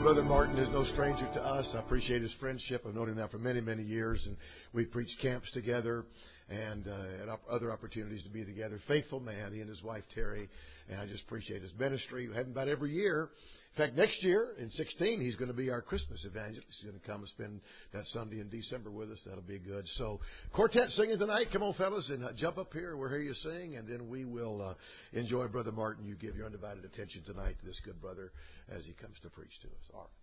Brother Martin is no stranger to us. I appreciate his friendship. I've known him now for many, many years, and we've preached camps together and had other opportunities to be together. Faithful man, he and his wife Terry, and I just appreciate his ministry. We have him about every year. In fact, next year, in 2016, he's going to be our Christmas evangelist. He's going to come and spend that Sunday in December with us. That'll be good. So, quartet singing tonight. Come on, fellas, and jump up here. We'll hear you sing, and then we will enjoy Brother Martin. You give your undivided attention tonight to this good brother as he comes to preach to us. All right.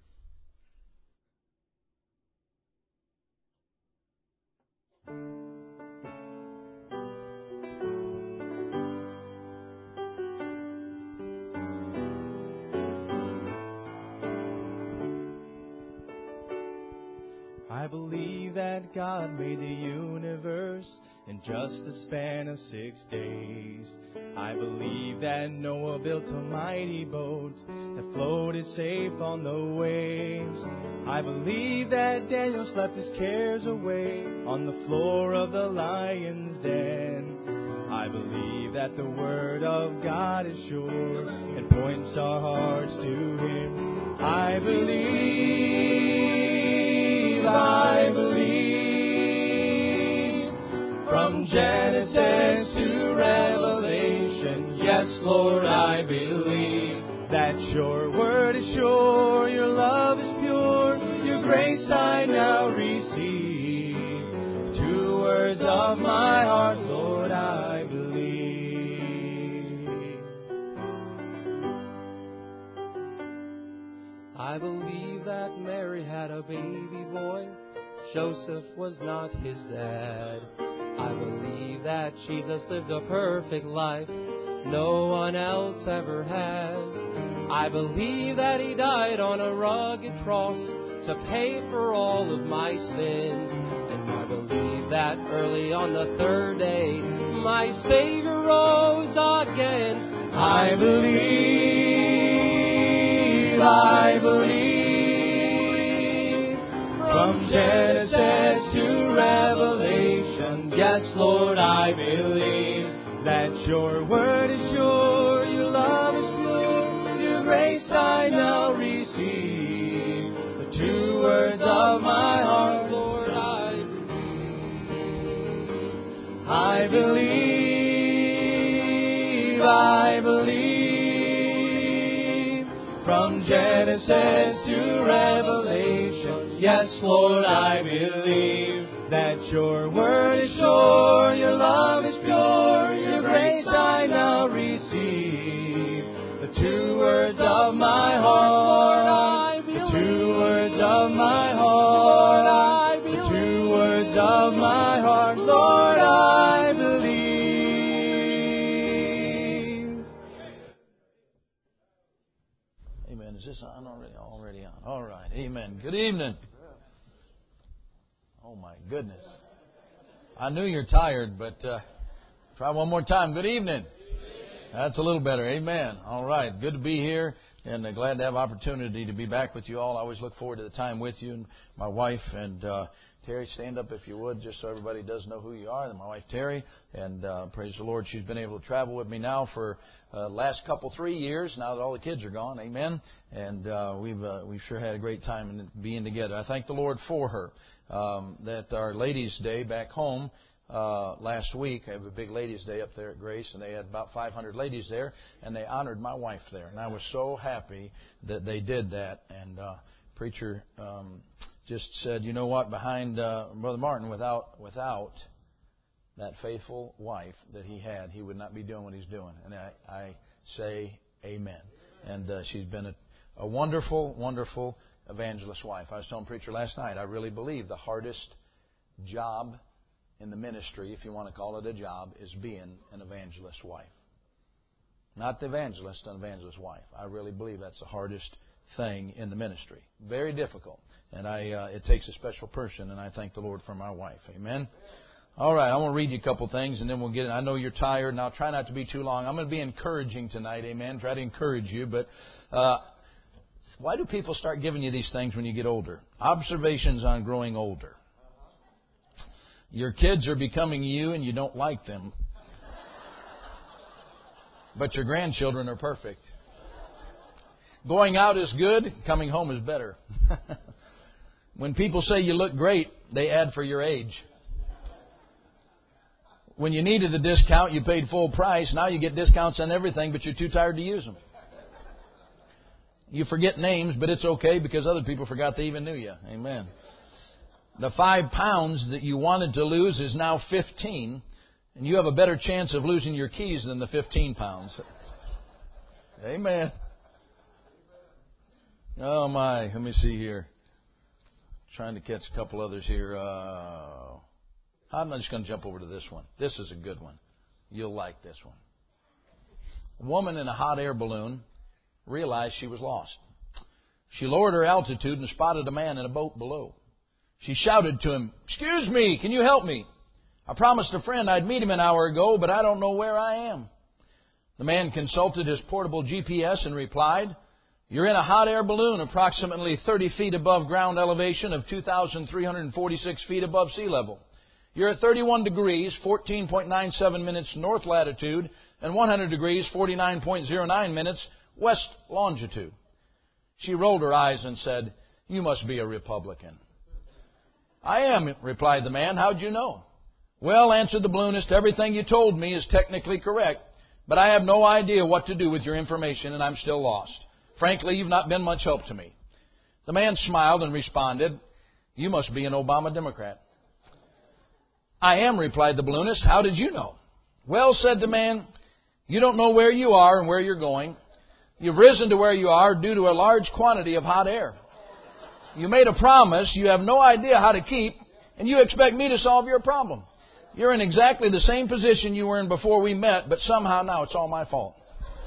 I believe that God made the universe in just the span of 6 days. I believe that Noah built a mighty boat that floated safe on the waves. I believe that Daniel slept his cares away on the floor of the lion's den. I believe that the word of God is sure and points our hearts to Him. I believe, from Genesis to Revelation, yes, Lord, I believe that your word is sure, your love is pure, your grace I now receive. The 2 words of my heart, Lord, I believe. I believe that Mary had a baby boy. Joseph was not his dad. I believe that Jesus lived a perfect life no one else ever has. I believe that He died on a rugged cross to pay for all of my sins. And I believe that early on the 3rd day, my Savior rose again. I believe, from Genesis to Revelation, yes, Lord, I believe that your word is sure, your love is pure, your grace I now receive. The 2 words of my heart, Lord, I believe. I believe, from Genesis to Revelation, yes, Lord, I believe that your word is sure, your love is pure, your grace I now receive. The 2 words of my heart, the 2 words of my heart, the 2 words of my heart, Lord, I believe. Amen. Is this on already? Already on. All right. Amen. Good evening. Oh, my goodness. I knew you're tired, but try one more time. Good evening. That's a little better. Amen. All right. Good to be here, and glad to have opportunity to be back with you all. I always look forward to the time with you and my wife. And Terry, stand up if you would, just so everybody does know who you are. And my wife, Terry, and praise the Lord, she's been able to travel with me now for last 3 years, now that all the kids are gone. Amen. And we've sure had a great time in being together. I thank the Lord for her. That our Ladies' Day back home last week, I have a big Ladies' Day up there at Grace, and they had about 500 ladies there, and they honored my wife there. And I was so happy that they did that. And preacher just said, you know what, behind Brother Martin, without that faithful wife that he had, he would not be doing what he's doing. And I say amen. And she's been a wonderful, wonderful evangelist wife. I was telling preacher last night, I really believe the hardest job in the ministry, if you want to call it a job, is being an evangelist wife. Not the evangelist, an evangelist wife. I really believe that's the hardest thing in the ministry. Very difficult. And it takes a special person, and I thank the Lord for my wife. Amen. All right, I want to read you a couple things, and then we'll get it. I know you're tired, and I'll try not to be too long. I'm going to be encouraging tonight. Amen. Try to encourage you, but why do people start giving you these things when you get older? Observations on growing older. Your kids are becoming you and you don't like them. But your grandchildren are perfect. Going out is good, coming home is better. When people say you look great, they add for your age. When you needed a discount, you paid full price. Now you get discounts on everything, but you're too tired to use them. You forget names, but it's okay because other people forgot they even knew you. Amen. The 5 pounds that you wanted to lose is now 15, and you have a better chance of losing your keys than the 15 pounds. Amen. Oh, my. Let me see here. Trying to catch a couple others here. I'm just going to jump over to this one. This is a good one. You'll like this one. A woman in a hot air balloon realized she was lost. She lowered her altitude and spotted a man in a boat below. She shouted to him, "Excuse me, can you help me? I promised a friend I'd meet him an hour ago, but I don't know where I am." The man consulted his portable GPS and replied, "You're in a hot air balloon approximately 30 feet above ground elevation of 2,346 feet above sea level. You're at 31 degrees, 14.97 minutes north latitude, and 100 degrees, 49.09 minutes west longitude." She rolled her eyes and said, "You must be a Republican." "I am," replied the man. "How'd you know?" "Well," answered the balloonist, "everything you told me is technically correct, but I have no idea what to do with your information, and I'm still lost. Frankly, you've not been much help to me." The man smiled and responded, "You must be an Obama Democrat." "I am," replied the balloonist. "How did you know?" "Well," said the man, "you don't know where you are and where you're going. You've risen to where you are due to a large quantity of hot air. You made a promise you have no idea how to keep, and you expect me to solve your problem. You're in exactly the same position you were in before we met, but somehow now it's all my fault."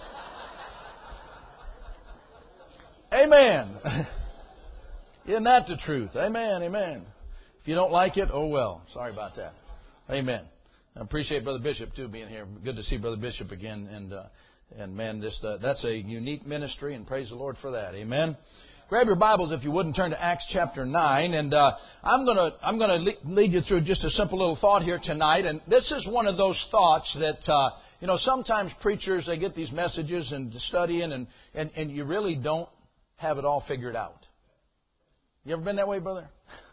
Amen. Isn't that the truth? Amen, amen. If you don't like it, oh well. Sorry about that. Amen. I appreciate Brother Bishop, too, being here. Good to see Brother Bishop again. And man, that's a unique ministry, and praise the Lord for that. Amen. Grab your Bibles, if you would, and turn to Acts chapter 9. And I'm gonna lead you through just a simple little thought here tonight. And this is one of those thoughts that, sometimes preachers, they get these messages and studying, and you really don't have it all figured out. You ever been that way, brother?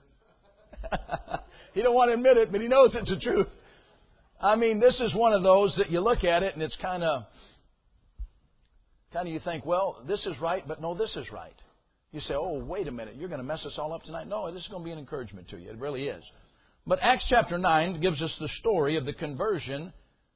He don't want to admit it, but he knows it's the truth. I mean, this is one of those that you look at it and it's kind of you think, well, this is right, but no, this is right. You say, oh, wait a minute, you're going to mess us all up tonight. No, this is going to be an encouragement to you. It really is. But Acts chapter 9 gives us the story of the conversion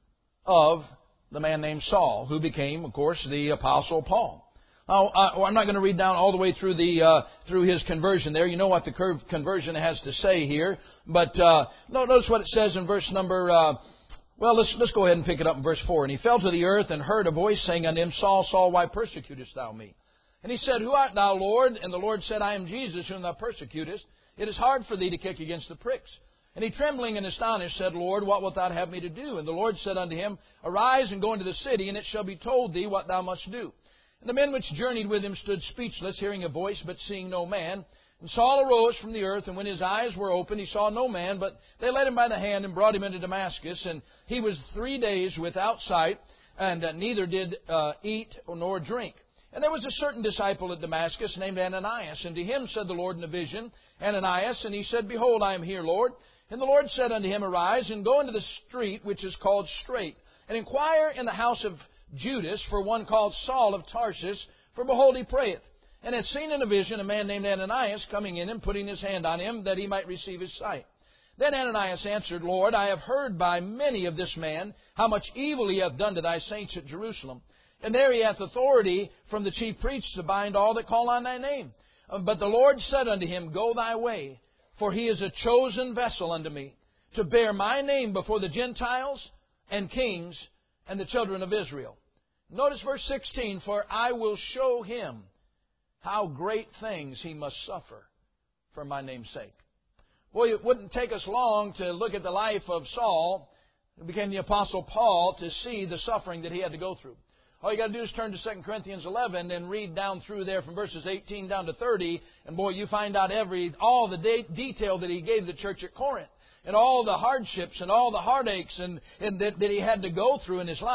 of the man named Saul, who became, of course, the Apostle Paul. Now, I'm not going to read down all the way through through his conversion there. You know what the conversion has to say here. But notice what it says in verse number... let's go ahead and pick it up in verse 4. "And he fell to the earth and heard a voice saying unto him, Saul, Saul, why persecutest thou me? And he said, Who art thou, Lord? And the Lord said, I am Jesus, whom thou persecutest. It is hard for thee to kick against the pricks. And he, trembling and astonished, said, Lord, what wilt thou have me to do? And the Lord said unto him, Arise and go into the city, and it shall be told thee what thou must do. And the men which journeyed with him stood speechless, hearing a voice, but seeing no man. And Saul arose from the earth, and when his eyes were opened, he saw no man, but they led him by the hand and brought him into Damascus. And he was 3 days without sight, and neither did eat nor drink. And there was a certain disciple at Damascus named Ananias. And to him said the Lord in a vision, Ananias. And he said, Behold, I am here, Lord. And the Lord said unto him, Arise, and go into the street which is called Straight, and inquire in the house of Judas for one called Saul of Tarsus, for behold, he prayeth. And had seen in a vision a man named Ananias coming in and putting his hand on him, that he might receive his sight. Then Ananias answered, Lord, I have heard by many of this man how much evil he hath done to thy saints at Jerusalem. And there he hath authority from the chief priests to bind all that call on thy name. But the Lord said unto him, Go thy way, for he is a chosen vessel unto me, to bear my name before the Gentiles and kings and the children of Israel. Notice verse 16, For I will show him how great things he must suffer for my name's sake. Boy, it wouldn't take us long to look at the life of Saul, who became the Apostle Paul, to see the suffering that he had to go through. All you got to do is turn to 2 Corinthians 11 and read down through there from verses 18 down to 30. And boy, you find out all the detail that he gave the church at Corinth, and all the hardships and all the heartaches and that he had to go through in his life.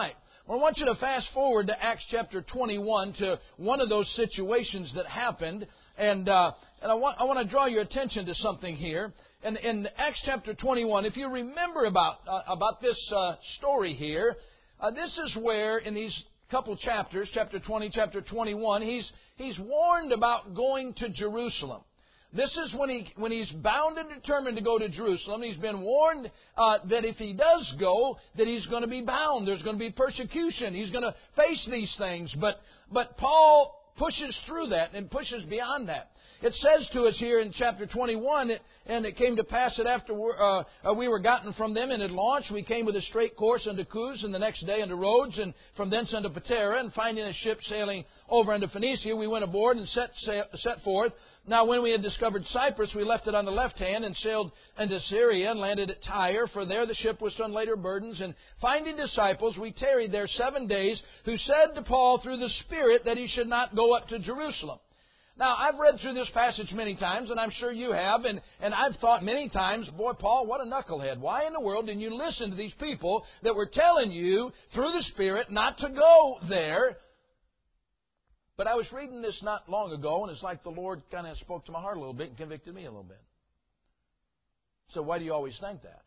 Well, I want you to fast forward to Acts chapter 21 to one of those situations that happened. And I want to draw your attention to something here. And in Acts chapter 21, if you remember about this story here, this is where in these couple chapters, chapter 20, chapter 21, he's warned about going to Jerusalem. This is when he's bound and determined to go to Jerusalem. He's been warned that if he does go, that he's going to be bound. There's going to be persecution. He's going to face these things. But Paul pushes through that and pushes beyond that. It says to us here in chapter 21, and it came to pass that after we were gotten from them and had launched, we came with a straight course unto Cos, and the next day unto Rhodes, and from thence unto Patara, and finding a ship sailing over unto Phoenicia, we went aboard and set forth. Now when we had discovered Cyprus, we left it on the left hand, and sailed into Syria, and landed at Tyre, for there the ship was to unlade her burdens. And finding disciples, we tarried there 7 days, who said to Paul through the Spirit that he should not go up to Jerusalem. Now, I've read through this passage many times, and I'm sure you have, and I've thought many times, boy, Paul, what a knucklehead. Why in the world didn't you listen to these people that were telling you through the Spirit not to go there? But I was reading this not long ago, and it's like the Lord kind of spoke to my heart a little bit and convicted me a little bit. So why do you always think that?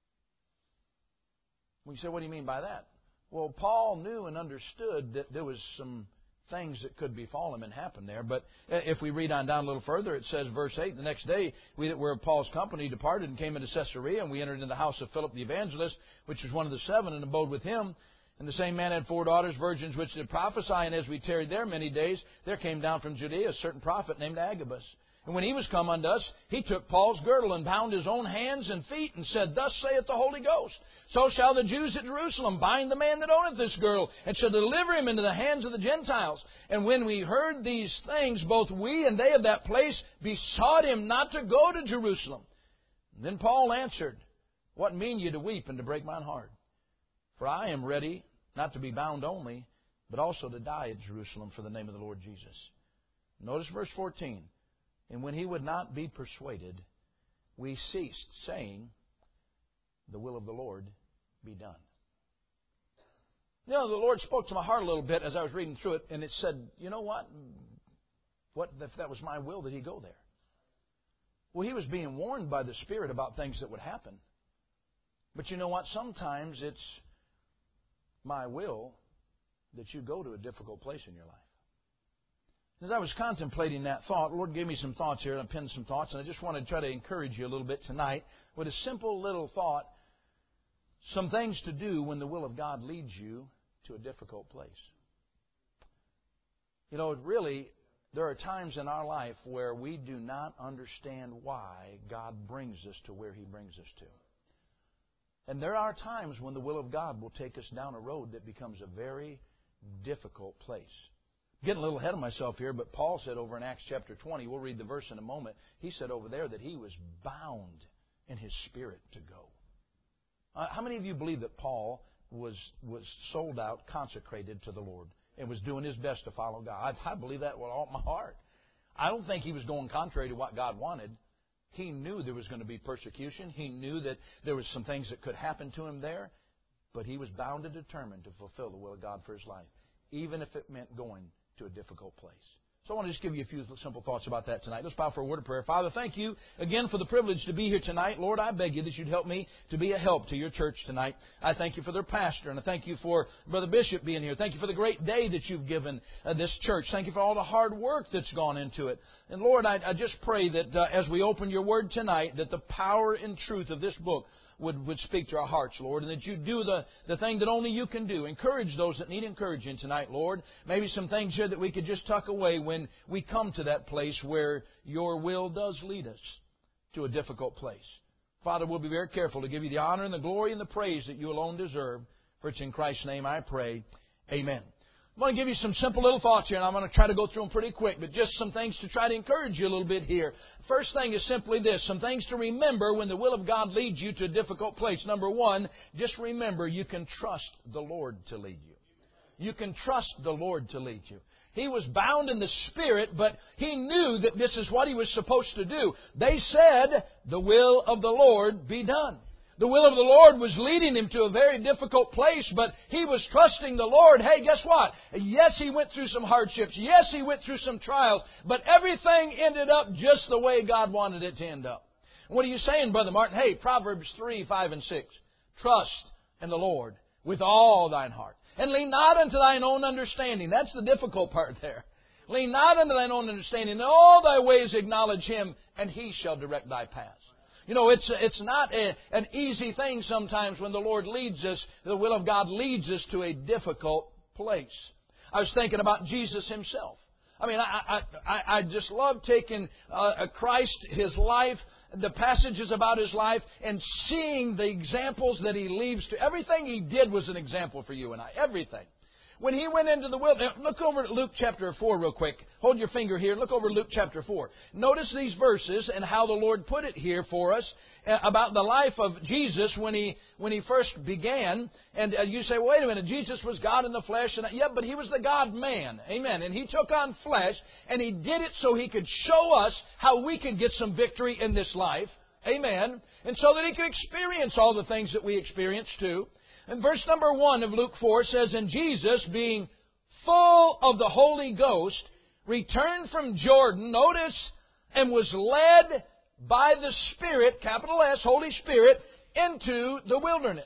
We say, what do you mean by that? Well, Paul knew and understood that there was some things that could befall him and happen there. But if we read on down a little further, it says, verse 8, the next day we that were of Paul's company departed and came into Caesarea, and we entered into the house of Philip the evangelist, which was one of the 7, and abode with him. And the same man had 4 daughters, virgins, which did prophesy. And as we tarried there many days, there came down from Judea a certain prophet named Agabus. And when he was come unto us, he took Paul's girdle and bound his own hands and feet, and said, Thus saith the Holy Ghost, So shall the Jews at Jerusalem bind the man that owneth this girdle, and shall deliver him into the hands of the Gentiles. And when we heard these things, both we and they of that place besought him not to go to Jerusalem. And then Paul answered, What mean ye to weep and to break mine heart? For I am ready not to be bound only, but also to die at Jerusalem for the name of the Lord Jesus. Notice verse 14. And when he would not be persuaded, we ceased, saying, The will of the Lord be done. You know, the Lord spoke to my heart a little bit as I was reading through it, and it said, you know what? What if that was my will that he go there? Well, he was being warned by the Spirit about things that would happen. But you know what? Sometimes it's my will that you go to a difficult place in your life. As I was contemplating that thought, the Lord gave me some thoughts here, and I pinned some thoughts, and I just want to try to encourage you a little bit tonight with a simple little thought, some things to do when the will of God leads you to a difficult place. You know, really, there are times in our life where we do not understand why God brings us to where He brings us to. And there are times when the will of God will take us down a road that becomes a very difficult place. Getting a little ahead of myself here, but Paul said over in Acts chapter 20, we'll read the verse in a moment, he said over there that he was bound in his spirit to go. How many of you believe that Paul was sold out, consecrated to the Lord, and was doing his best to follow God? I believe that with all my heart. I don't think he was going contrary to what God wanted. He knew there was going to be persecution. He knew that there was some things that could happen to him there, but he was bound and determined to fulfill the will of God for his life, even if it meant going to a difficult place. So I want to just give you a few simple thoughts about that tonight. Let's bow for a word of prayer. Father, thank you again for the privilege to be here tonight. Lord, I beg you that you'd help me to be a help to your church tonight. I thank you for their pastor, and I thank you for Brother Bishop being here. Thank you for the great day that you've given this church. Thank you for all the hard work that's gone into it. And Lord, I just pray that as we open your word tonight, that the power and truth of this book would speak to our hearts, Lord, and that you do the thing that only you can do. Encourage those that need encouraging tonight, Lord. Maybe some things here that we could just tuck away when we come to that place where your will does lead us to a difficult place. Father, we'll be very careful to give you the honor and the glory and the praise that you alone deserve. For it's in Christ's name I pray. Amen. I'm going to give you some simple little thoughts here, and I'm going to try to go through them pretty quick, but just some things to try to encourage you a little bit here. First thing is simply this, some things to remember when the will of God leads you to a difficult place. Number one, just remember you can trust the Lord to lead you. You can trust the Lord to lead you. He was bound in the Spirit, but he knew that this is what he was supposed to do. They said, the will of the Lord be done. The will of the Lord was leading him to a very difficult place, but he was trusting the Lord. Hey, guess what? Yes, he went through some hardships. Yes, he went through some trials, but everything ended up just the way God wanted it to end up. What are you saying, Brother Martin? Hey, Proverbs 3, 5, and 6. Trust in the Lord with all thine heart, and lean not unto thine own understanding. That's the difficult part there. Lean not unto thine own understanding. In all thy ways acknowledge Him, and He shall direct thy paths. You know, it's not an easy thing sometimes when the Lord leads us, the will of God leads us to a difficult place. I was thinking about Jesus Himself. I mean, I just love taking Christ, His life, the passages about His life, and seeing the examples that He leaves to. Everything He did was an example for you and I. Everything. When He went into the wilderness, look over at Luke chapter 4 real quick. Hold your finger here. Look over Luke chapter 4. Notice these verses and how the Lord put it here for us about the life of Jesus when He first began. And you say, wait a minute, Jesus was God in the flesh. And yeah, but He was the God-man. Amen. And He took on flesh, and He did it so He could show us how we could get some victory in this life. Amen. And so that He could experience all the things that we experience too. And verse number 1 of Luke 4 says, And Jesus, being full of the Holy Ghost, returned from Jordan, notice, and was led by the Spirit, capital S, Holy Spirit, into the wilderness.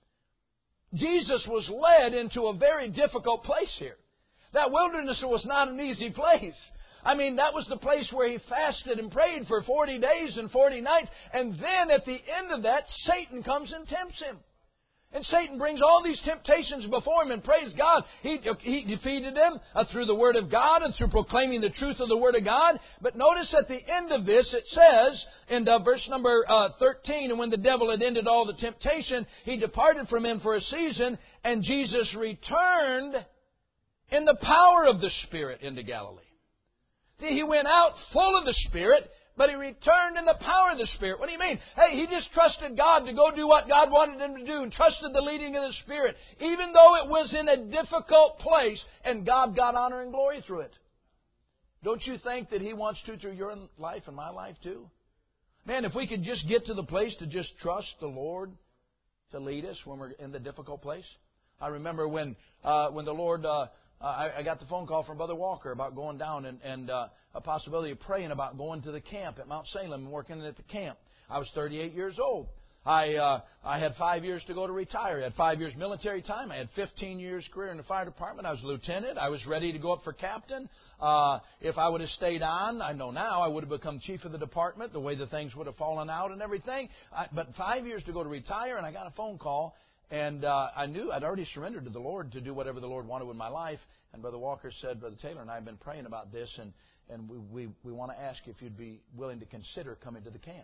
Jesus was led into a very difficult place here. That wilderness was not an easy place. I mean, that was the place where He fasted and prayed for 40 days and 40 nights. And then at the end of that, Satan comes and tempts Him. And Satan brings all these temptations before Him, and praise God, He defeated them through the Word of God and through proclaiming the truth of the Word of God. But notice at the end of this, it says in verse number 13, And when the devil had ended all the temptation, he departed from him for a season, and Jesus returned in the power of the Spirit into Galilee. See, He went out full of the Spirit, but He returned in the power of the Spirit. What do you mean? Hey, He just trusted God to go do what God wanted Him to do and trusted the leading of the Spirit, even though it was in a difficult place, and God got honor and glory through it. Don't you think that He wants to through your life and my life too? Man, if we could just get to the place to just trust the Lord to lead us when we're in the difficult place. I remember when the Lord... I got the phone call from Brother Walker about going down and a possibility of praying about going to the camp at Mount Salem and working at the camp. I was 38 years old. I had 5 years to go to retire. I had 5 years military time. I had 15 years career in the fire department. I was lieutenant. I was ready to go up for captain. If I would have stayed on, I know now, I would have become chief of the department, the way the things would have fallen out and everything. But 5 years to go to retire, and I got a phone call. And I knew I'd already surrendered to the Lord to do whatever the Lord wanted with my life. And Brother Walker said, Brother Taylor and I have been praying about this, and we want to ask if you'd be willing to consider coming to the camp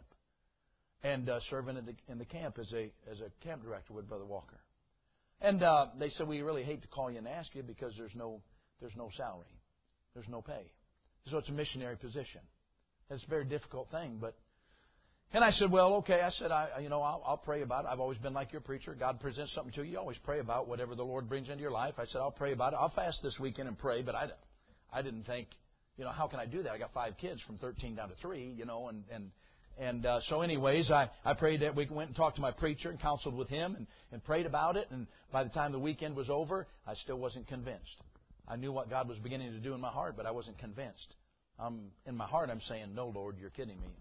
and serving in the camp as a camp director with Brother Walker. And they said, we really hate to call you and ask you because there's no salary, there's no pay, so it's a missionary position. It's a very difficult thing, but. And I said, well, okay. I said, I'll pray about it. I've always been like your preacher. God presents something to you. You always pray about whatever the Lord brings into your life. I said, I'll pray about it. I'll fast this weekend and pray. But I didn't think, how can I do that? I got 5 kids from 13 down to 3, so anyways, I prayed that week, went and talked to my preacher and counseled with him and prayed about it. And by the time the weekend was over, I still wasn't convinced. I knew what God was beginning to do in my heart, but I wasn't convinced. In my heart, I'm saying, no, Lord, you're kidding me.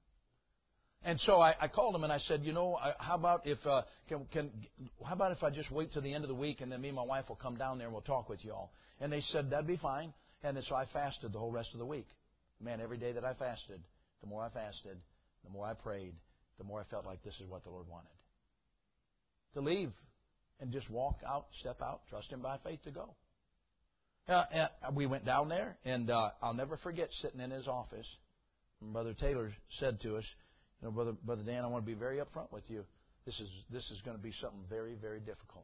And so I called him and I said, how about if I just wait till the end of the week and then me and my wife will come down there and we'll talk with you all. And they said that'd be fine. And then so I fasted the whole rest of the week. Man, every day that I fasted, the more I fasted, the more I prayed, the more I felt like this is what the Lord wanted. To leave and just walk out, step out, trust Him by faith to go. We went down there, and I'll never forget sitting in his office. And Brother Taylor said to us, Brother Dan, I want to be very upfront with you. This is going to be something very, very difficult.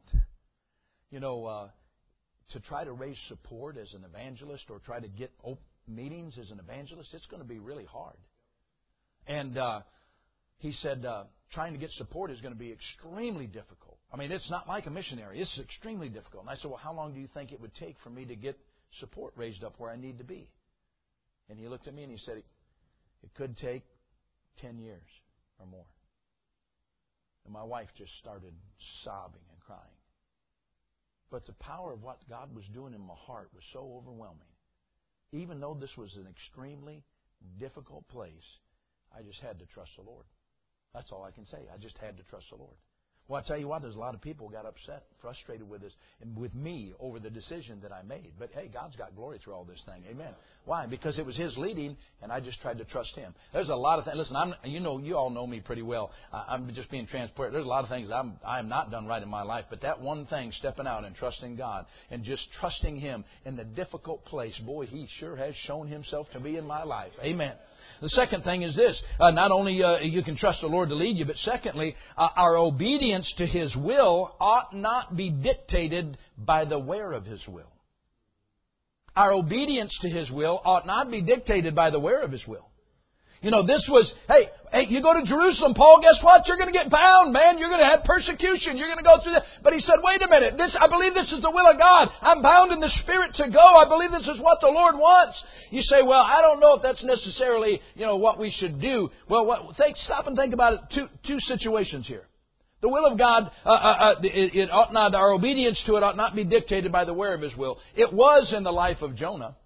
To try to raise support as an evangelist or try to get meetings as an evangelist, it's going to be really hard. And he said, trying to get support is going to be extremely difficult. I mean, it's not like a missionary. It's extremely difficult. And I said, well, how long do you think it would take for me to get support raised up where I need to be? And he looked at me and he said, it could take 10 years or more. And my wife just started sobbing and crying. But the power of what God was doing in my heart was so overwhelming. Even though this was an extremely difficult place, I just had to trust the Lord. That's all I can say. I just had to trust the Lord. Well, I tell you what, there's a lot of people who got upset, frustrated with us and with me over the decision that I made. But hey, God's got glory through all this thing. Amen. Why? Because it was His leading, and I just tried to trust Him. There's a lot of things. Listen, you all know me pretty well. I'm just being transparent. There's a lot of things I am not done right in my life. But that one thing, stepping out and trusting God and just trusting Him in the difficult place, boy, He sure has shown Himself to be in my life. Amen. The second thing is this. Not only you can trust the Lord to lead you, but secondly, our obedience to His will ought not be dictated by the where of His will. Our obedience to His will ought not be dictated by the where of His will. You know, this was, hey, you go to Jerusalem, Paul, guess what? You're going to get bound, man. You're going to have persecution. You're going to go through that. But he said, wait a minute. I believe this is the will of God. I'm bound in the Spirit to go. I believe this is what the Lord wants. You say, well, I don't know if that's necessarily, what we should do. Well, stop and think about it. Two situations here. The will of God, it ought not, our obedience to it ought not be dictated by the where of His will. It was in the life of Jonah.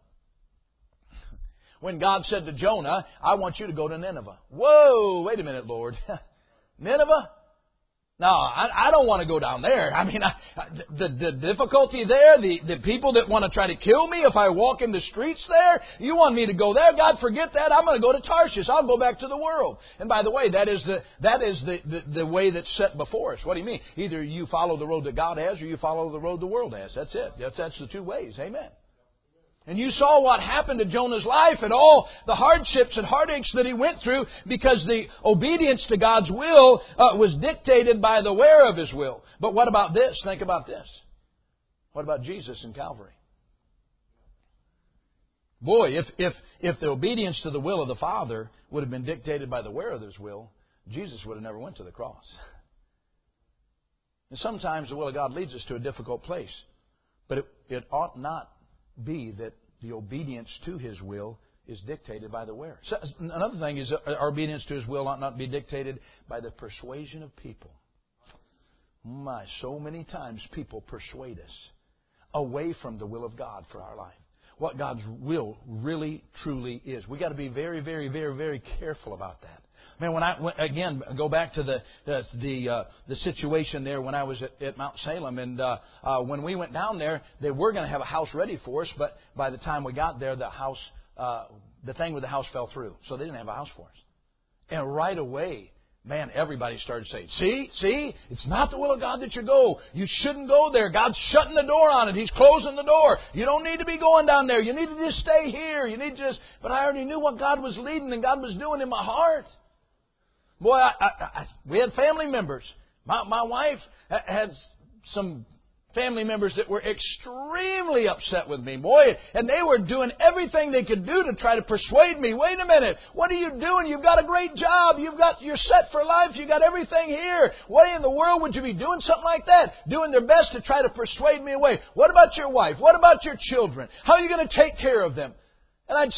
When God said to Jonah, I want you to go to Nineveh. Whoa, wait a minute, Lord. Nineveh? No, I don't want to go down there. I mean, the difficulty there, the people that want to try to kill me if I walk in the streets there, you want me to go there? God, forget that. I'm going to go to Tarshish. I'll go back to the world. And by the way, that is the way that's set before us. What do you mean? Either you follow the road that God has or you follow the road the world has. That's it. That's the two ways. Amen. And you saw what happened to Jonah's life and all the hardships and heartaches that he went through because the obedience to God's will was dictated by the where of His will. But what about this? Think about this. What about Jesus in Calvary? Boy, if the obedience to the will of the Father would have been dictated by the where of His will, Jesus would have never went to the cross. And sometimes the will of God leads us to a difficult place. But it ought not be that the obedience to His will is dictated by the where. So another thing is our obedience to His will ought not be dictated by the persuasion of people. So many times people persuade us away from the will of God for our life. What God's will really, truly is. We've got to be very, very, very, very careful about that. Man, when I go back to the situation there when I was at Mount Salem, and when we went down there, they were going to have a house ready for us, but by the time we got there, the thing with the house fell through, so they didn't have a house for us. And right away, man, everybody started saying, see, it's not the will of God that you go. You shouldn't go there. God's shutting the door on it. He's closing the door. You don't need to be going down there. You need to just stay here. You need to just... But I already knew what God was leading and God was doing in my heart. Boy, we had family members. My wife had some family members that were extremely upset with me, boy, and they were doing everything they could do to try to persuade me. Wait a minute, what are you doing? You've got a great job. You're set for life. You got everything here. Why in the world would you be doing something like that? Doing their best to try to persuade me away. What about your wife? What about your children? How are you going to take care of them? And I'd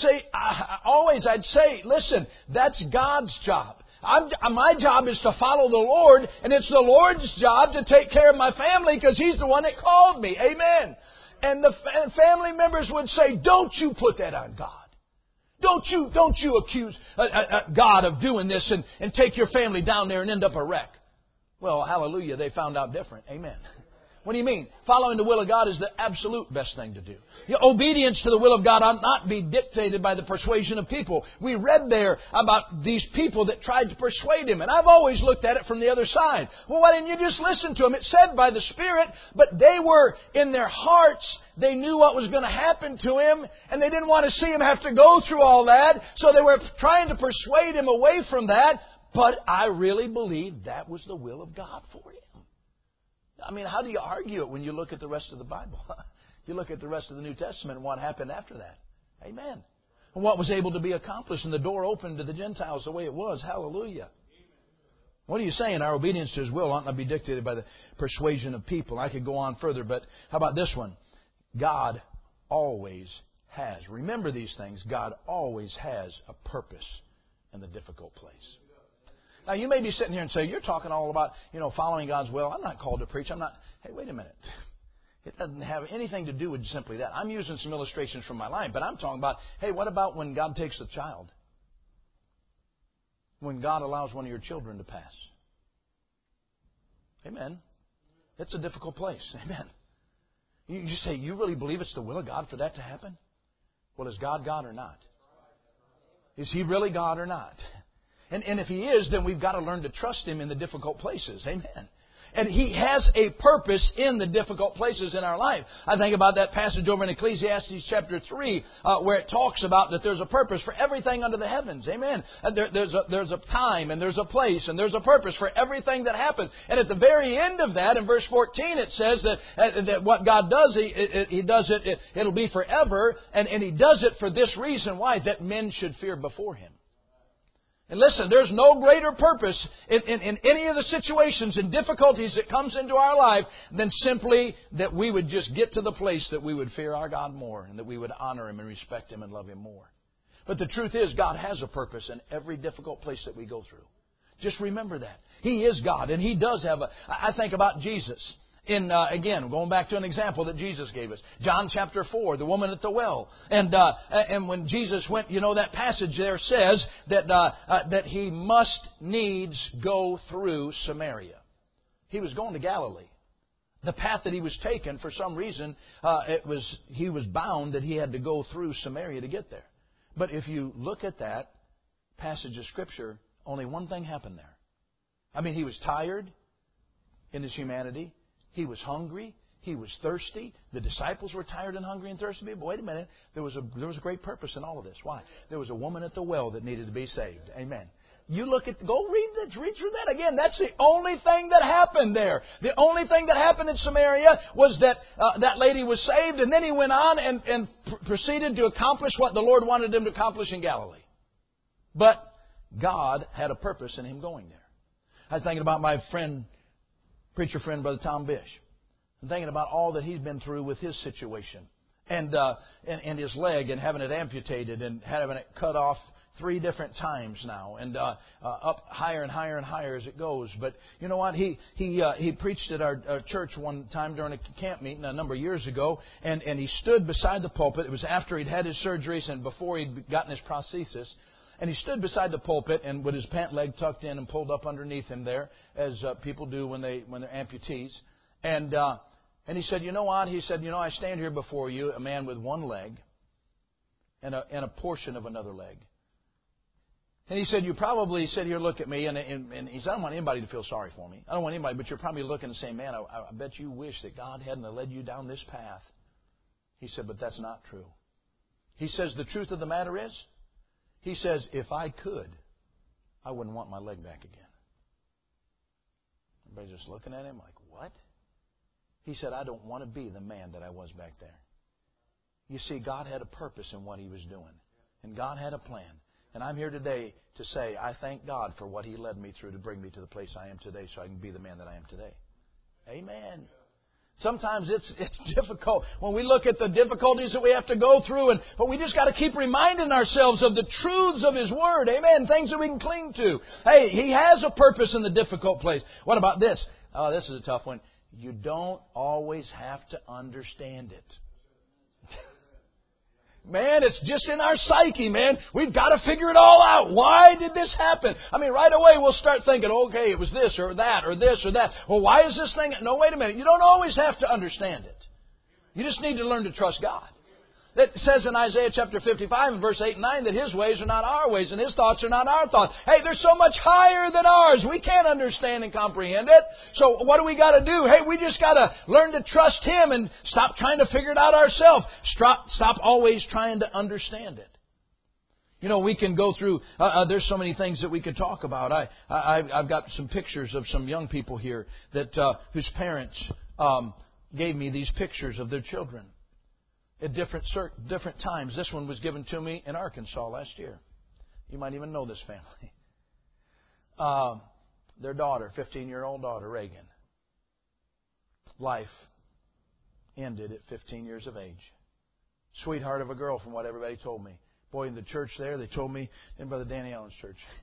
say, listen, that's God's job. My job is to follow the Lord, and it's the Lord's job to take care of my family because He's the one that called me. Amen. And the family members would say, don't you put that on God. Don't you accuse God of doing this and take your family down there and end up a wreck. Well, hallelujah, they found out different. Amen. What do you mean? Following the will of God is the absolute best thing to do. Obedience to the will of God ought not be dictated by the persuasion of people. We read there about these people that tried to persuade Him, and I've always looked at it from the other side. Well, why didn't you just listen to Him? It said by the Spirit, but they were in their hearts. They knew what was going to happen to Him, and they didn't want to see Him have to go through all that, so they were trying to persuade Him away from that. But I really believe that was the will of God for Him. I mean, how do you argue it when you look at the rest of the Bible? You look at the rest of the New Testament and what happened after that. Amen. And what was able to be accomplished and the door opened to the Gentiles the way it was. Hallelujah. What are you saying? Our obedience to His will ought not be dictated by the persuasion of people. I could go on further, but how about this one? God always has. Remember these things. God always has a purpose in the difficult place. Now, you may be sitting here and say, you're talking all about, following God's will. I'm not called to preach. I'm not. Hey, wait a minute. It doesn't have anything to do with simply that. I'm using some illustrations from my life, but I'm talking about, hey, what about when God takes the child? When God allows one of your children to pass? Amen. It's a difficult place. Amen. You say, you really believe it's the will of God for that to happen? Well, is God God or not? Is He really God or not? And if He is, then we've got to learn to trust Him in the difficult places. Amen. And He has a purpose in the difficult places in our life. I think about that passage over in Ecclesiastes chapter 3, where it talks about that there's a purpose for everything under the heavens. Amen. And there's a time and there's a place and there's a purpose for everything that happens. And at the very end of that, in verse 14, it says that what God does, He does it, it'll be forever. And He does it for this reason. Why? That men should fear before Him. And listen, there's no greater purpose in any of the situations and difficulties that comes into our life than simply that we would just get to the place that we would fear our God more and that we would honor Him and respect Him and love Him more. But the truth is, God has a purpose in every difficult place that we go through. Just remember that. He is God, and He does have I think about Jesus. Again, going back to an example that Jesus gave us. John chapter 4, the woman at the well. And when Jesus went, that passage there says that He must needs go through Samaria. He was going to Galilee. The path that He was taking, for some reason, He was bound that He had to go through Samaria to get there. But if you look at that passage of Scripture, only one thing happened there. I mean, He was tired in His humanity. He was hungry. He was thirsty. The disciples were tired and hungry and thirsty. But wait a minute. There was a great purpose in all of this. Why? There was a woman at the well that needed to be saved. Amen. You go read through that again. That's the only thing that happened there. The only thing that happened in Samaria was that that lady was saved, and then He went on and proceeded to accomplish what the Lord wanted Him to accomplish in Galilee. But God had a purpose in Him going there. I was thinking about my preacher friend, Brother Tom Bish. I'm thinking about all that he's been through with his situation. And his leg and having it amputated and having it cut off 3 different times now. And up higher and higher and higher as it goes. But you know what? He preached at our church one time during a camp meeting a number of years ago. And he stood beside the pulpit. It was after he'd had his surgeries and before he'd gotten his prosthesis. And he stood beside the pulpit and with his pant leg tucked in and pulled up underneath him there, as people do when they're amputees. And he said, you know what? He said, I stand here before you, a man with one leg and a portion of another leg. And he said, you probably sit here, look at me, and he said, I don't want anybody to feel sorry for me. I don't want anybody, but you're probably looking and saying, man, I bet you wish that God hadn't led you down this path. He said, but that's not true. He says, the truth of the matter is, he says, if I could, I wouldn't want my leg back again. Everybody's just looking at him like, what? He said, I don't want to be the man that I was back there. You see, God had a purpose in what He was doing. And God had a plan. And I'm here today to say, I thank God for what He led me through to bring me to the place I am today so I can be the man that I am today. Amen. Sometimes it's difficult when we look at the difficulties that we have to go through, but we just got to keep reminding ourselves of the truths of His Word. Amen. Things that we can cling to. Hey, He has a purpose in the difficult place. What about this? Oh, this is a tough one. You don't always have to understand it. Man, it's just in our psyche, man. We've got to figure it all out. Why did this happen? I mean, right away we'll start thinking, okay, it was this or that or this or that. Well, why is this thing? No, wait a minute. You don't always have to understand it. You just need to learn to trust God. It says in Isaiah chapter 55 and verse 8 and 9 that His ways are not our ways and His thoughts are not our thoughts. Hey, they're so much higher than ours. We can't understand and comprehend it. So what do we got to do? Hey, we just got to learn to trust Him and stop trying to figure it out ourselves. Stop always trying to understand it. You know, we can go through, there's so many things that we could talk about. I've got some pictures of some young people here that whose parents gave me these pictures of their children. At different times. This one was given to me in Arkansas last year. You might even know this family. Their daughter, 15-year-old daughter, Reagan. Life ended at 15 years of age. Sweetheart of a girl from what everybody told me. Boy, in the church there, they told me, in Brother Danny Allen's church,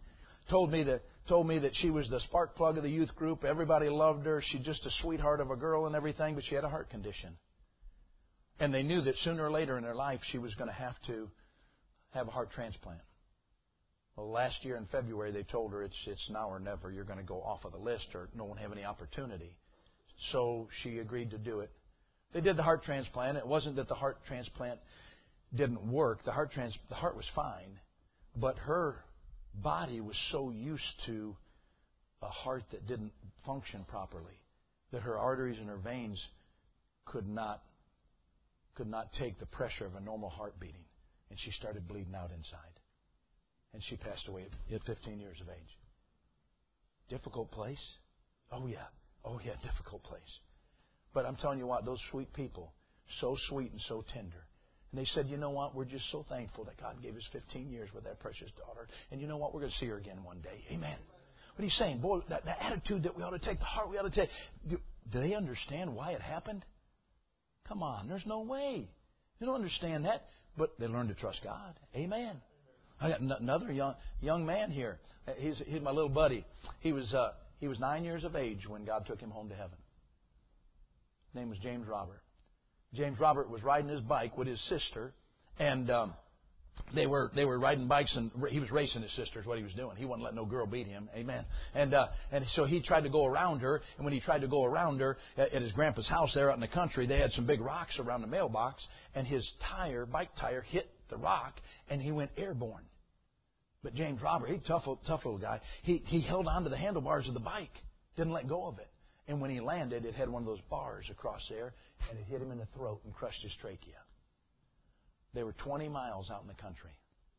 told me that she was the spark plug of the youth group. Everybody loved her. She's just a sweetheart of a girl and everything, but she had a heart condition. And they knew that sooner or later in her life she was going to have a heart transplant. Well, last year in February they told her it's now or never. You're going to go off of the list or no one have any opportunity. So she agreed to do it. They did the heart transplant. It wasn't that the heart transplant didn't work. The heart was fine, but her body was so used to a heart that didn't function properly that her arteries and her veins could not take the pressure of a normal heart beating, and she started bleeding out inside. And she passed away at 15 years of age. Difficult place? Oh yeah, difficult place. But I'm telling you what, those sweet people, so sweet and so tender. And they said, you know what, we're just so thankful that God gave us 15 years with that precious daughter. And you know what, we're going to see her again one day. Amen. What are you saying? Boy, that attitude that we ought to take, the heart we ought to take. Do they understand why it happened? Come on, there's no way. They don't understand that. But they learn to trust God. Amen. I got another young man here. He's my little buddy. He was 9 years of age when God took him home to heaven. His name was James Robert. James Robert was riding his bike with his sister, and they were riding bikes, and he was racing his sister is what he was doing. He wasn't letting no girl beat him. Amen. And so he tried to go around her, and when he tried to go around her at his grandpa's house there out in the country, they had some big rocks around the mailbox, and his bike tire hit the rock, and he went airborne. But James Robert, he's a tough little guy. He held on to the handlebars of the bike, didn't let go of it. And when he landed, it had one of those bars across there, and it hit him in the throat and crushed his trachea. They were 20 miles out in the country.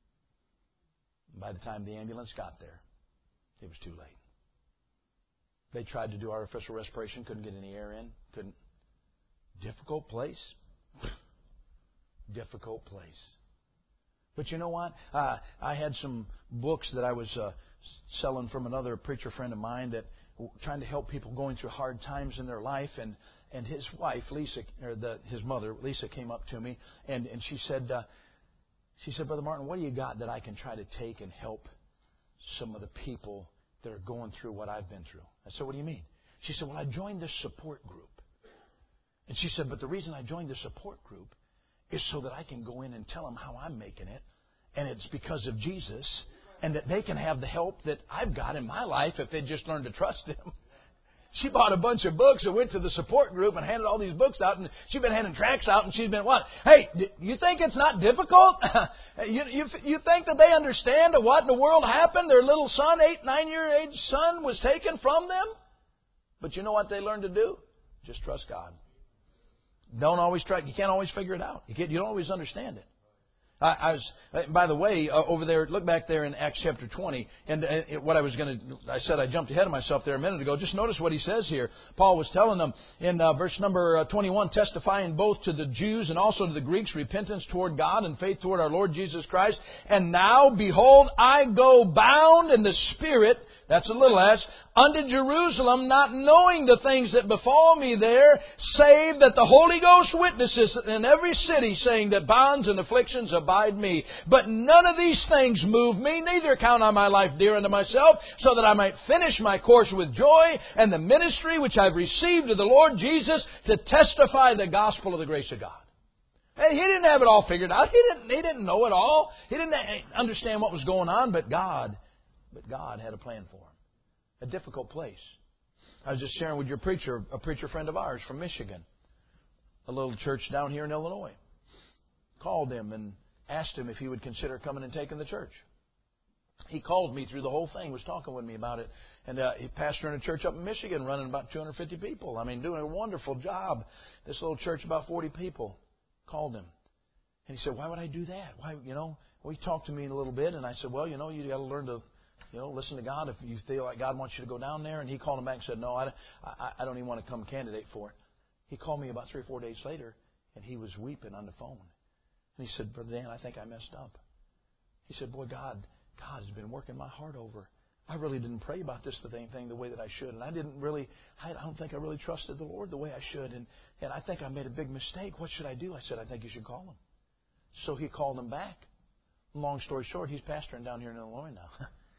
By the time the ambulance got there, it was too late. They tried to do artificial respiration, couldn't get any air in. Couldn't. Difficult place. Difficult place. But you know what? I had some books that I was selling from another preacher friend of mine that trying to help people going through hard times in their life, and his wife Lisa, his mother Lisa, came up to me and she said, Brother Martin, what do you got that I can try to take and help some of the people that are going through what I've been through? I said, what do you mean? She said, well, I joined this support group. And she said, but the reason I joined the support group is so that I can go in and tell them how I'm making it, and it's because of Jesus, and that they can have the help that I've got in my life if they just learn to trust Him. She bought a bunch of books and went to the support group and handed all these books out, and she's been handing tracts out, and she's been what? Hey, you think it's not difficult? You think that they understand what in the world happened? Their little son, 9-year-old son, was taken from them? But you know what they learned to do? Just trust God. Don't always try. You can't always figure it out. You don't always understand it. By the way, over there, look back there in Acts chapter 20. And I said I jumped ahead of myself there a minute ago. Just notice what he says here. Paul was telling them in verse number 21, testifying both to the Jews and also to the Greeks repentance toward God and faith toward our Lord Jesus Christ. And now, behold, I go bound in the Spirit, that's a little s, unto Jerusalem, not knowing the things that befall me there, save that the Holy Ghost witnesses in every city, saying that bonds and afflictions abide me. But none of these things move me, neither count I my life dear unto myself, so that I might finish my course with joy, and the ministry which I've received of the Lord Jesus, to testify the gospel of the grace of God. Hey, he didn't have it all figured out. He didn't know it all. He didn't understand what was going on, but God had a plan for him. A difficult place. I was just sharing with a preacher friend of ours from Michigan, a little church down here in Illinois. Called him and asked him if he would consider coming and taking the church. He called me through the whole thing, was talking with me about it. And he pastored in a church up in Michigan, running about 250 people. I mean, doing a wonderful job. This little church, about 40 people. Called him. And he said, why would I do that? Why, Well, he talked to me a little bit, and I said, well, you got to learn to listen to God if you feel like God wants you to go down there. And he called him back and said, no, I don't even want to come candidate for it. He called me about 3 or 4 days later, and he was weeping on the phone. And he said, Brother Dan, I think I messed up. He said, boy, God has been working my heart over. I really didn't pray about this thing the way that I should. And I don't think I really trusted the Lord the way I should. And I think I made a big mistake. What should I do? I said, I think you should call him. So he called him back. Long story short, he's pastoring down here in Illinois now.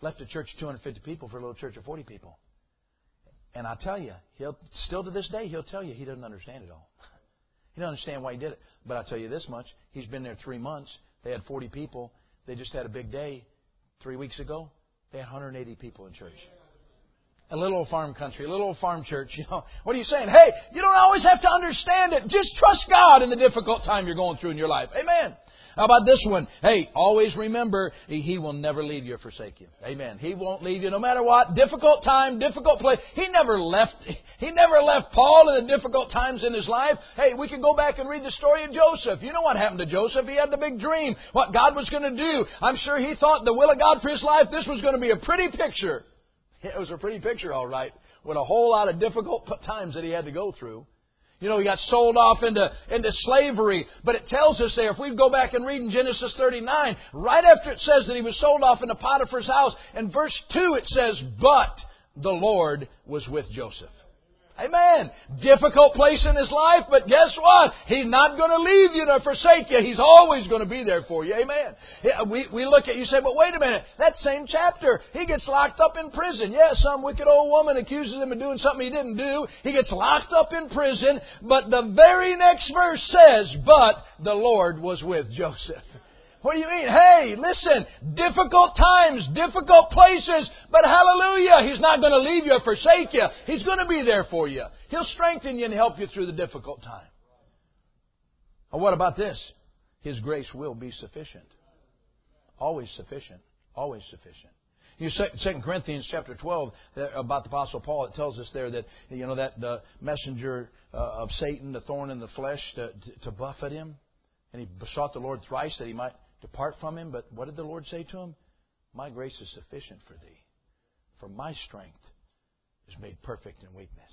left a church of 250 people for a little church of 40 people. And I tell you, he'll still to this day, he'll tell you he doesn't understand it all. He doesn't understand why he did it. But I'll tell you this much. He's been there 3 months. They had 40 people. They just had a big day 3 weeks ago. They had 180 people in church. A little old farm country, a little old farm church. You know, what are you saying? Hey, you don't always have to understand it. Just trust God in the difficult time you're going through in your life. Amen. How about this one? Hey, always remember, He will never leave you or forsake you. Amen. He won't leave you no matter what. Difficult time, difficult place. He never left Paul in the difficult times in his life. Hey, we can go back and read the story of Joseph. You know what happened to Joseph? He had the big dream, what God was going to do. I'm sure he thought the will of God for his life, this was going to be a pretty picture. It was a pretty picture, all right, with a whole lot of difficult times that he had to go through. You know, he got sold off into slavery. But it tells us there, if we go back and read in Genesis 39, right after it says that he was sold off into Potiphar's house, in verse 2 it says, but the Lord was with Joseph. Amen. Difficult place in his life, but guess what? He's not going to leave you nor forsake you. He's always going to be there for you. Amen. We look at, you say, but wait a minute, that same chapter, he gets locked up in prison. Yes, some wicked old woman accuses him of doing something he didn't do. He gets locked up in prison, but the very next verse says, but the Lord was with Joseph. What do you mean? Hey, listen, difficult times, difficult places, but hallelujah, He's not going to leave you or forsake you. He's going to be there for you. He'll strengthen you and help you through the difficult time. Or what about this? His grace will be sufficient. Always sufficient. Always sufficient. You 2 Corinthians chapter 12 about the Apostle Paul, it tells us there that, you know, that the messenger of Satan, the thorn in the flesh, to buffet him. And he besought the Lord thrice that he might depart from him. But what did the Lord say to him? My grace is sufficient for thee, for my strength is made perfect in weakness.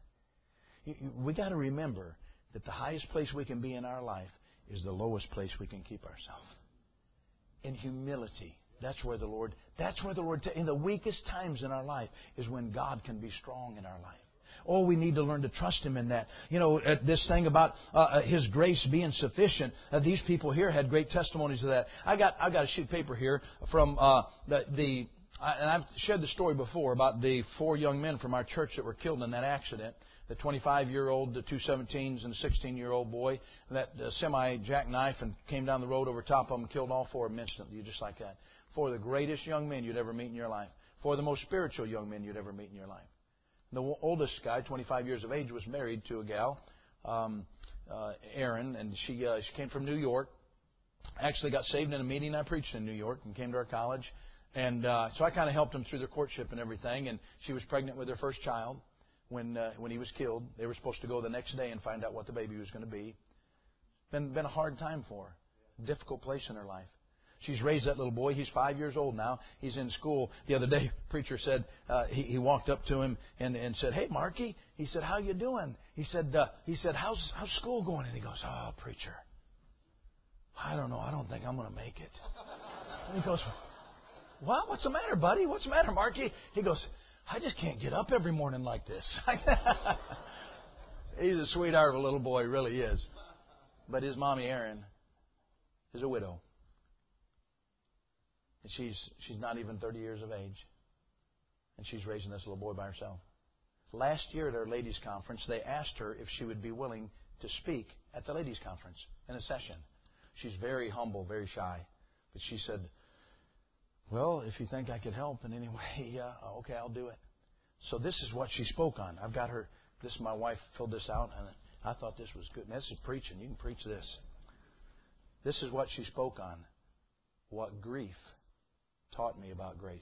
We got to remember that the highest place we can be in our life is the lowest place we can keep ourselves. In humility. That's where the Lord, in the weakest times in our life is when God can be strong in our life. Oh, we need to learn to trust Him in that. You know, this thing about His grace being sufficient. These people here had great testimonies of that. I got a sheet of paper here from and I've shared the story before about the 4 young men from our church that were killed in that accident. The 25-year-old, the 2 17s, and the 16-year-old boy. That semi jackknife and came down the road over top of them and killed all 4 of them instantly, just like that. 4 of the greatest young men you'd ever meet in your life. 4 of the most spiritual young men you'd ever meet in your life. The oldest guy, 25 years of age, was married to a gal, Erin, and she came from New York. Actually got saved in a meeting I preached in New York and came to our college. And so I kind of helped them through their courtship and everything. And she was pregnant with their first child when he was killed. They were supposed to go the next day and find out what the baby was going to be. Been a hard time for her. Difficult place in her life. She's raised that little boy. He's 5 years old now. He's in school. The other day, preacher said, he walked up to him and said, "Hey, Marky," he said, "how you doing?" He said, how's school going? And he goes, "Oh, preacher, I don't know. I don't think I'm going to make it." And he goes, "What? What's the matter, buddy? What's the matter, Marky?" He goes, "I just can't get up every morning like this." He's a sweetheart of a little boy, really is. But his mommy, Erin, is a widow. And she's not even 30 years of age. And she's raising this little boy by herself. Last year at our ladies' conference, they asked her if she would be willing to speak at the ladies' conference in a session. She's very humble, very shy. But she said, "Well, if you think I could help in any way, okay, I'll do it." So this is what she spoke on. I've got her, my wife filled this out, and I thought this was good. And this is preaching. You can preach this. This is what she spoke on. What grief taught me about grace.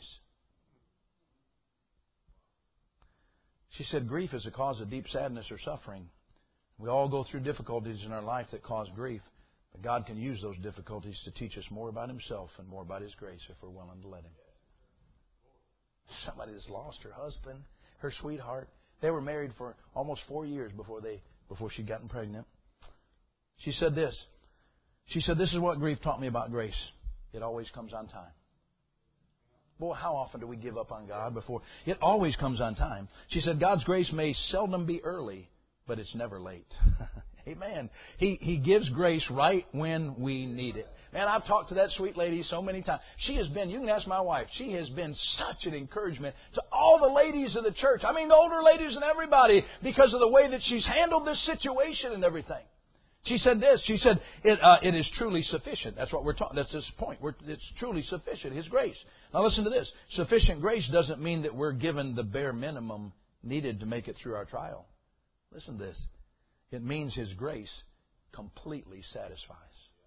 She said, grief is a cause of deep sadness or suffering. We all go through difficulties in our life that cause grief. But God can use those difficulties to teach us more about Himself and more about His grace if we're willing to let Him. Somebody that's lost her husband, her sweetheart. They were married for almost 4 years before she'd gotten pregnant. She said this. She said, "This is what grief taught me about grace. It always comes on time." Boy, how often do we give up on God before? It always comes on time. She said, "God's grace may seldom be early, but it's never late." Amen. He gives grace right when we need it. Man, I've talked to that sweet lady so many times. She has been, you can ask my wife, she has been such an encouragement to all the ladies of the church. I mean, the older ladies and everybody, because of the way that she's handled this situation and everything. She said this. She said, it is truly sufficient. That's what we're talking. That's this point. It's truly sufficient. His grace. Now listen to this. Sufficient grace doesn't mean that we're given the bare minimum needed to make it through our trial. Listen to this. It means His grace completely satisfies.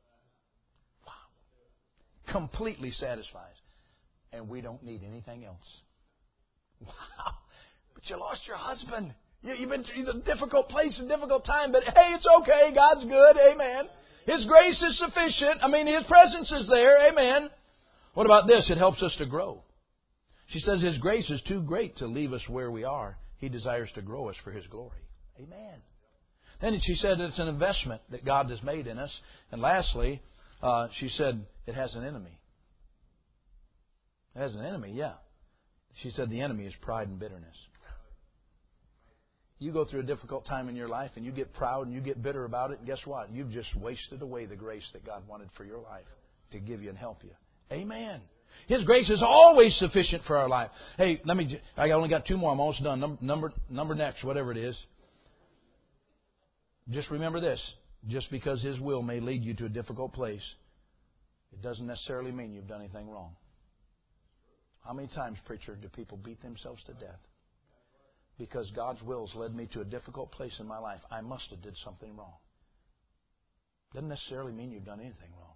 Wow. Completely satisfies. And we don't need anything else. Wow. But you lost your husband. You've been through a difficult place, a difficult time, but hey, it's okay. God's good. Amen. His grace is sufficient. I mean, His presence is there. Amen. What about this? It helps us to grow. She says His grace is too great to leave us where we are. He desires to grow us for His glory. Amen. Then she said it's an investment that God has made in us. And lastly, she said it has an enemy. It has an enemy, yeah. She said the enemy is pride and bitterness. You go through a difficult time in your life and you get proud and you get bitter about it. And guess what? You've just wasted away the grace that God wanted for your life to give you and help you. Amen. His grace is always sufficient for our life. Hey, I only got 2 more. I'm almost done. Number next, whatever it is. Just remember this. Just because His will may lead you to a difficult place, it doesn't necessarily mean you've done anything wrong. How many times, preacher, do people beat themselves to death? Because God's will has led me to a difficult place in my life. I must have did something wrong. Doesn't necessarily mean you've done anything wrong.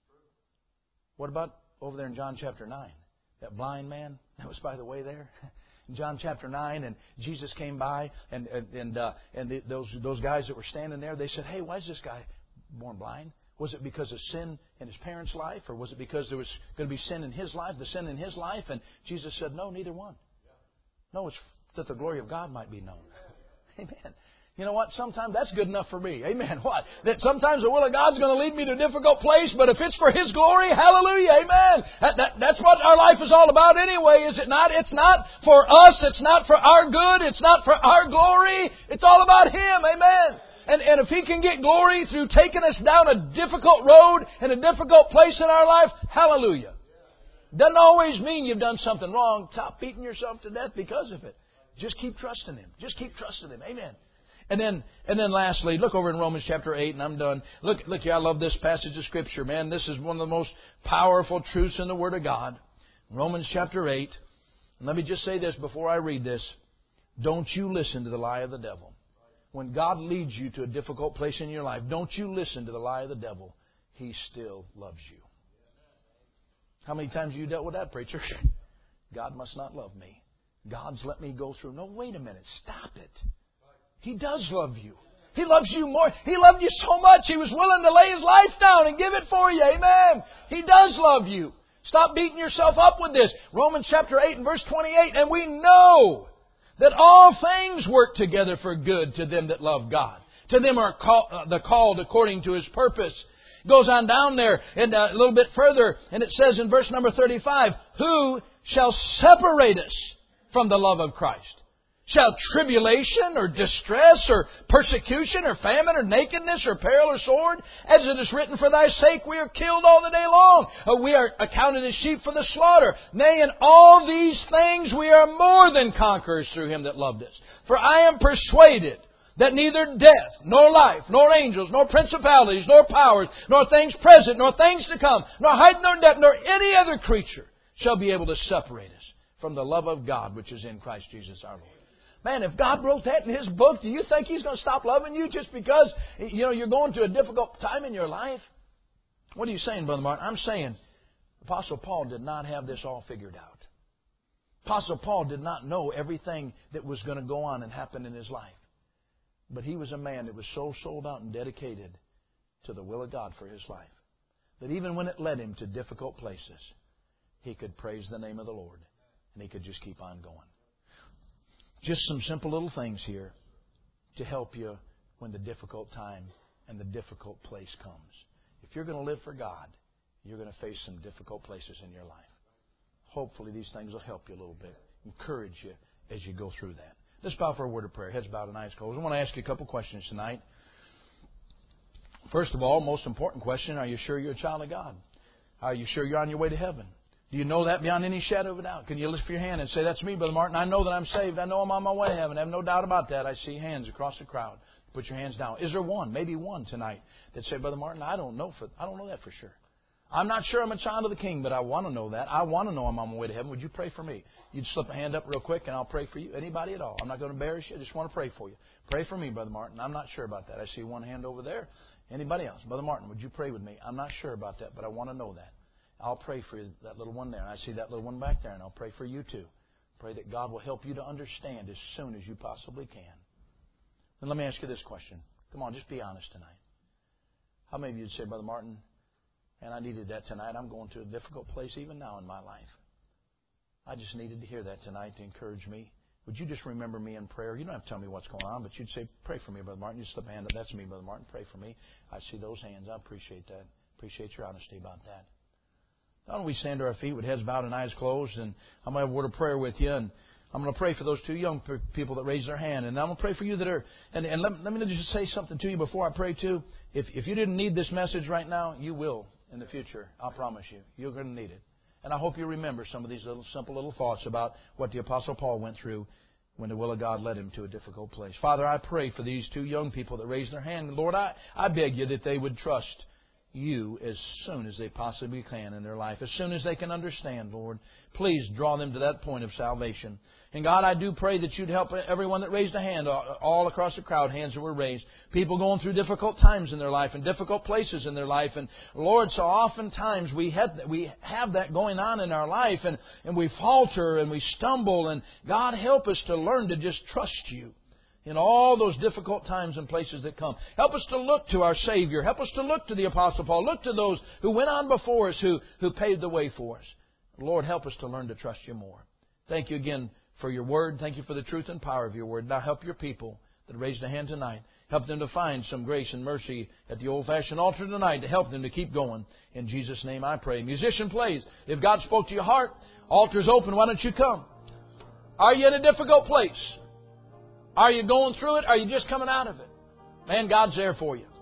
What about over there in John chapter 9? That blind man that was by the way there? In John chapter 9, and Jesus came by, and those guys that were standing there, they said, hey, why is this guy born blind? Was it because of sin in his parents' life? Or was it because there was going to be sin in his life, the sin in his life? And Jesus said, no, neither one. No, it's that the glory of God might be known. Amen. You know what? Sometimes that's good enough for me. Amen. What? That sometimes the will of God's going to lead me to a difficult place, but if it's for His glory, hallelujah, amen. That's what our life is all about anyway, is it not? It's not for us. It's not for our good. It's not for our glory. It's all about Him. Amen. And if He can get glory through taking us down a difficult road and a difficult place in our life, hallelujah. Doesn't always mean you've done something wrong. Stop beating yourself to death because of it. Just keep trusting Him. Just keep trusting Him. Amen. And then lastly, look over in Romans chapter 8, and I'm done. Look here, I love this passage of Scripture, man. This is one of the most powerful truths in the Word of God. Romans chapter 8. And let me just say this before I read this. Don't you listen to the lie of the devil. When God leads you to a difficult place in your life, don't you listen to the lie of the devil. He still loves you. How many times have you dealt with that, preacher? God must not love me. God's let me go through. No, wait a minute. Stop it. He does love you. He loves you more. He loved you so much, He was willing to lay His life down and give it for you. Amen. He does love you. Stop beating yourself up with this. Romans chapter 8 and verse 28. And we know that all things work together for good to them that love God. To them are called according to His purpose. Goes on down there and a little bit further, and it says in verse number 35, who shall separate us from the love of Christ? Shall tribulation or distress or persecution or famine or nakedness or peril or sword? As it is written, for Thy sake we are killed all the day long. We are accounted as sheep for the slaughter. Nay, in all these things we are more than conquerors through Him that loved us. For I am persuaded that neither death, nor life, nor angels, nor principalities, nor powers, nor things present, nor things to come, nor height, nor depth, nor any other creature shall be able to separate us from the love of God which is in Christ Jesus our Lord. Man, if God wrote that in His book, do you think He's going to stop loving you just because you're going through a difficult time in your life? What are you saying, Brother Martin? I'm saying Apostle Paul did not have this all figured out. Apostle Paul did not know everything that was going to go on and happen in his life. But he was a man that was so sold out and dedicated to the will of God for his life that even when it led him to difficult places, he could praise the name of the Lord and he could just keep on going. Just some simple little things here to help you when the difficult time and the difficult place comes. If you're going to live for God, you're going to face some difficult places in your life. Hopefully these things will help you a little bit, encourage you as you go through that. Let's bow for a word of prayer. Heads bowed and eyes closed. I want to ask you a couple questions tonight. First of all, most important question, are you sure you're a child of God? Are you sure you're on your way to heaven? Do you know that beyond any shadow of a doubt? Can you lift your hand and say, that's me, Brother Martin. I know that I'm saved. I know I'm on my way to heaven. I have no doubt about that. I see hands across the crowd. Put your hands down. Is there one, maybe one tonight, that say, Brother Martin, I don't know that for sure. I'm not sure I'm a child of the King, but I want to know that. I want to know I'm on my way to heaven. Would you pray for me? You'd slip a hand up real quick, and I'll pray for you. Anybody at all. I'm not going to embarrass you. I just want to pray for you. Pray for me, Brother Martin. I'm not sure about that. I see one hand over there. Anybody else? Brother Martin, would you pray with me? I'm not sure about that, but I want to know that. I'll pray for you, that little one there. And I see that little one back there, and I'll pray for you too. Pray that God will help you to understand as soon as you possibly can. And let me ask you this question. Come on, just be honest tonight. How many of you would say, Brother Martin, and I needed that tonight. I'm going to a difficult place even now in my life. I just needed to hear that tonight to encourage me. Would you just remember me in prayer? You don't have to tell me what's going on, but you'd say, pray for me, Brother Martin. You slip a hand up. That's me, Brother Martin. Pray for me. I see those hands. I appreciate that. Appreciate your honesty about that. Now don't we stand to our feet with heads bowed and eyes closed, and I'm going to have a word of prayer with you, and I'm going to pray for those two young people that raised their hand, and I'm going to pray for you that are, and let me just say something to you before I pray too. If you didn't need this message right now, you will in the future. I'll promise you. You're going to need it. And I hope you remember some of these simple little thoughts about what the Apostle Paul went through when the will of God led him to a difficult place. Father, I pray for these two young people that raised their hand. Lord, I beg you that they would trust you as soon as they possibly can in their life, as soon as they can understand, Lord. Please draw them to that point of salvation. And God, I do pray that you'd help everyone that raised a hand, all across the crowd, hands that were raised. People going through difficult times in their life and difficult places in their life. And Lord, so oftentimes we have that going on in our life, and we falter and we stumble. And God, help us to learn to just trust you in all those difficult times and places that come. Help us to look to our Savior. Help us to look to the Apostle Paul. Look to those who went on before us, who paved the way for us. Lord, help us to learn to trust you more. Thank you again for your word. Thank you for the truth and power of your word. Now help your people that raised a hand tonight. Help them to find some grace and mercy at the old-fashioned altar tonight to help them to keep going. In Jesus' name I pray. Musician, plays. If God spoke to your heart, altar's open. Why don't you come? Are you in a difficult place? Are you going through it? Are you just coming out of it? Man, God's there for you.